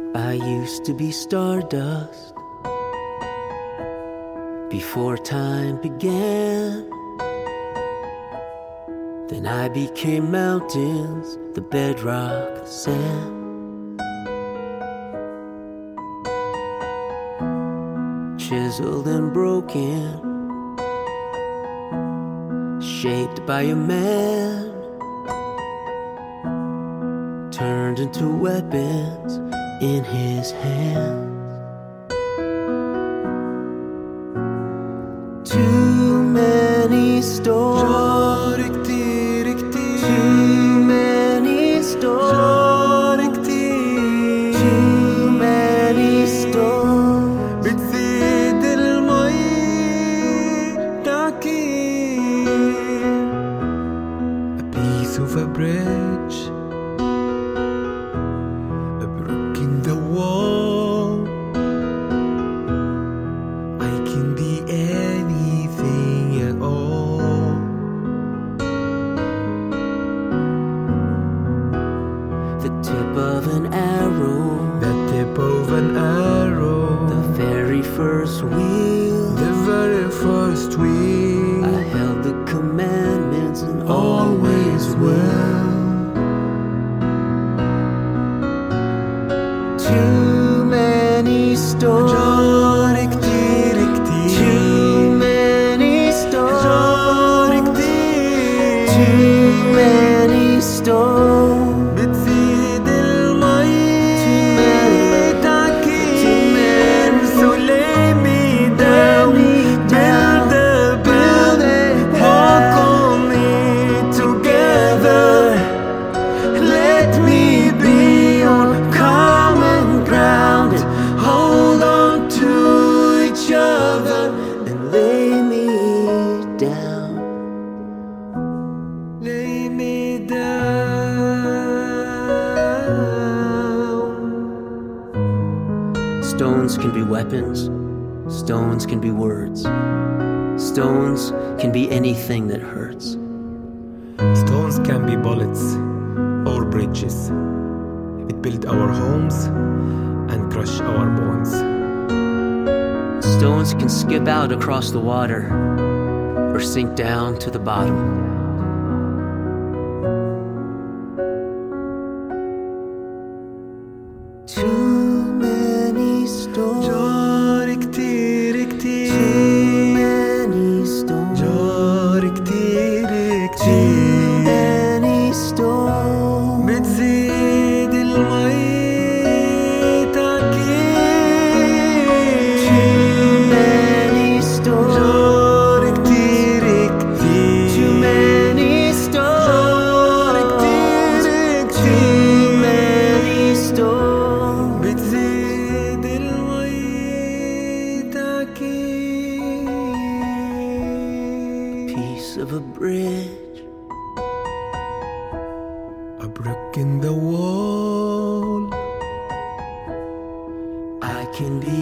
I used to be stardust before time began. Then I became mountains, the bedrock, the sand. Chiseled and broken, shaped by a man, turned into weapons in his hands. Too many storms, too many storms, too many storms. بتزيد المي تعكير. A piece of a bridge, a brick in the wall. I can be anything at all. The tip of an arrow, The tip of an arrow, the very first wheel. the very first wheel. I held the commandments and Always will. Too many storms, جار كتير كتير. too many storms, جار كتير. too many storms. بتزيد المي تعكير. too many. So lay me down, build it, walk on me together. Let me be on common ground. Hold on to each other And lay me down. lay me down. Stones can be weapons, stones can be words, stones can be anything that hurts. Stones can be bullets or bridges. It built our homes and crush our bones. Stones can skip out across the water or sink down to the bottom. Too many storms, جار كتير كتير. too many storms, جار كتير too كتير. many storms. بتزيد المي تعكير. Too many storms, جار كتير كتير. too many storms, كتير too كتير. many storms. بتزيد المي تعكير. Piece of a bridge, A brick in the wall. I can be